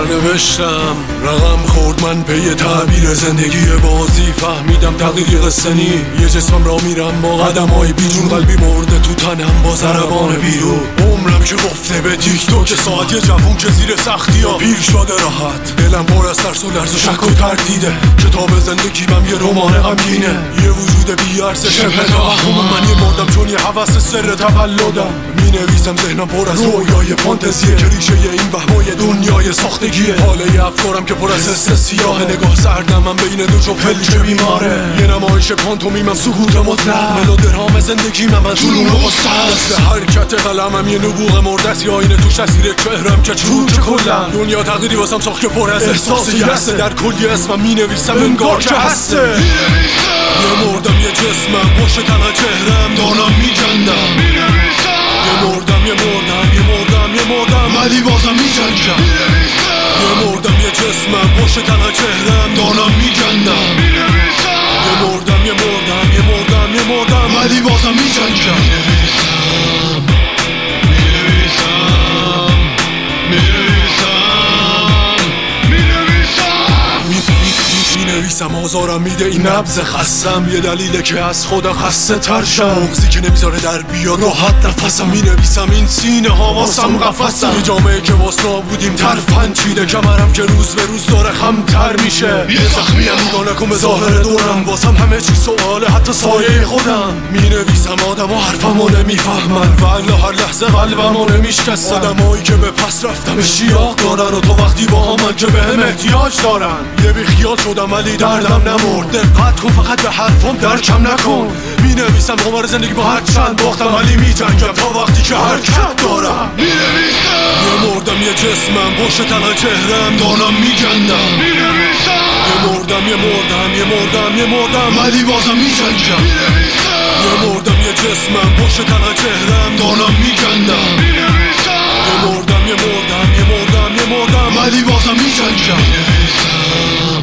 سرنوشتم رقم خورد، من پی تعبیر زندگی بازی فهمیدم تقدیر قصه نی. یه جسمم را میرم با قدمای بیجون، قلبی مرده تو تنم با ضربان بیرون. عمرم که گفته به تیک توک ساعت، یه جوون که زیر سختی ها پیر شده راحت. دلم پر از ترس و لرز و شک و تردیده، کتاب زندگیم یه رمان غمگینه. یه وجود بی ارزش شبه توهم، من یه مردم چون یه هوس سر تولدم. مینویسم ذهنم پر از رویای فانتزیه که ریشه این وهمای دنیای ساختگیه. حاله افکارم که پر از حس سیاه، نگاه سردم من بین دو جفل که بیماره. یه نمایش پانتومیمم سکوت مطلق، ملودرام زندگیم من جنون و غصه. مثل حرکت قلمم یه نبوغ مردست، یا آینه توش تصویر چهرم که چون که کلم. دنیا تقدیری واسم ساخت که پر از احساس یأسه، در کلی اسمم مینویسم انگار که هسته. یه مردم یه جسمم پشت تنها چهرم دارم میجندم. یه مردم ولی بازم میجنگم. یه مردم یه جسمم پشت تنها چهرم دارم میجندم. یه مردم ولی بازم میجنگم. مینویسم آزارم میده این نبض خستم، یه دلیله که از خودم خسته تر شم. مغزی که نمیذاره در بیاد راحت نفسم. مینویسم این سینه ها واسم قفسم، یه جامعه که واسنا بودیم ترفند چیده. کمرم که روز به روز داره خمتر میشه. یه زخمیم نگاه نکن به ظاهر دورم، واسم همه چی سواله حتی سایه خودم. مینویسم آدم ها حرفمو نمیفهمن، والا هر لحظه قلبمو نمیشکستن. آدمایی که به پس رفتم اشتیاق دارن، و تو وقتی با همن که بهم احتیاج دارن. یه بیخیال شدم ولی دردم نمرد، دقت کن فقط به حرفم درکم نکن. مینویسم قمار زندگی با هر چند باختم، ولی میجنگم تا وقتی که حرکت دارم. یه مردم یه جسمم پشت تنها چهرم دارم میجندم. یه مردم ولی بازم میجنگم. یه مردم یه جسمم پشت تنها چهرم دارم میجندم. یه مردم ولی بازم میجنگم.